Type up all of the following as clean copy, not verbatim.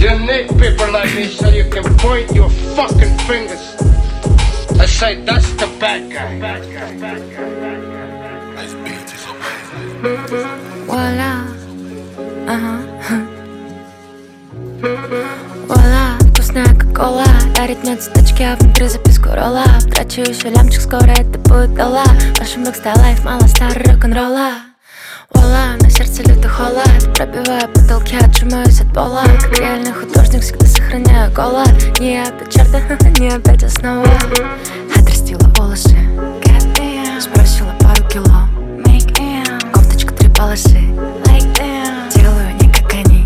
You need people like me so you can point your fucking fingers and say that's the bad guy. Voila, Voila, вкусная кока-кола дарит мне цветочки, а внутри записку ролла. Трачу еще лямчик, скоро это будет долла. Вашим рокстар лайф, мало старого рок-н-ролла. Voila, на сердце лютый холод. Пробиваю потолки, отжимаюсь от пола. Как реальный художник всегда сохраняю голод. Не опять черта, не опять основа. Отрастила волосы, сбросила пару кило. Кофточка 3 полосы, делаю не как они.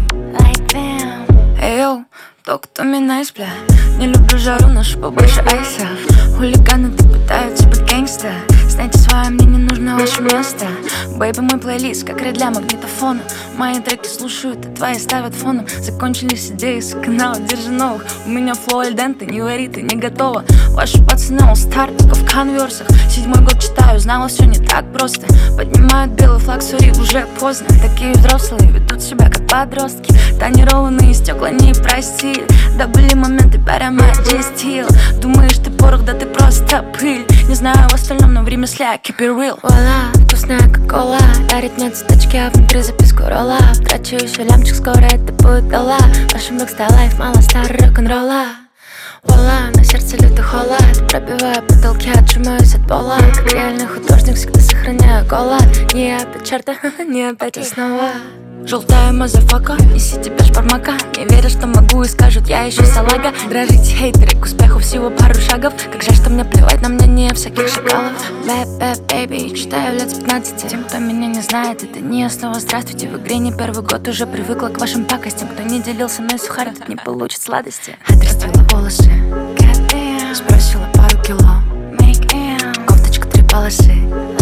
Эй, йоу, тот, кто меня бля. Не люблю жару, ношу побольше айса. Хулиганы ты пытаются быть гангста. Знаете свое, мне не нужно ваше место. Бэйби, мой плейлист, как ряд для магнитофона. Мои треки слушают, а твои ставят фоном. Закончились идеи с канала, держи новых. У меня флоу альденте, не вари, ты не готова. Ваши пацаны all-star, только в конверсах. 7-й год читаю, знала, все не так просто. Поднимают белый флаг, сори, уже поздно. Такие взрослые ведут себя как подростки. Тонированные стекла не простили. Да были моменты, прямо стил. Думаешь, ты порох, да ты просто пыль. Не знаю в остальном, но в ремесле keep it real. Voila, вкусная кока-кола дарит мне цветочки, а внутри записку ролла. Трачу еще лямчик, скоро это будет долла. Вашим рокстар лайф, мало старого рок-н-ролла. Voila, на сердце лютый холод. Пробиваю потолки, отжимаюсь от пола. Как реальный художник всегда сохраняю голод. Не опять черта, не опять основа. Желтая мазафака, неси тебя шпармака. Не верят, что могу и скажут, я еще салага. Дрожите хейтеры, к успеху всего пару шагов. Как жаль, что мне плевать на мнение всяких шакалов. Бэйби, читаю лет с 15. Тем, кто меня не знает, это не снова здравствуйте. В игре не первый год, уже привыкла к вашим пакостям. Кто не делился со мной сухарь, тот не получит сладости. Отрастила волосы, сбросила пару кило. Кофточка 3 полосы,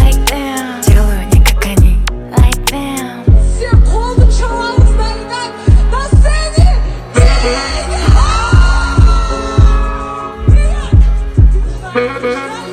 делаю не как они. На сцене!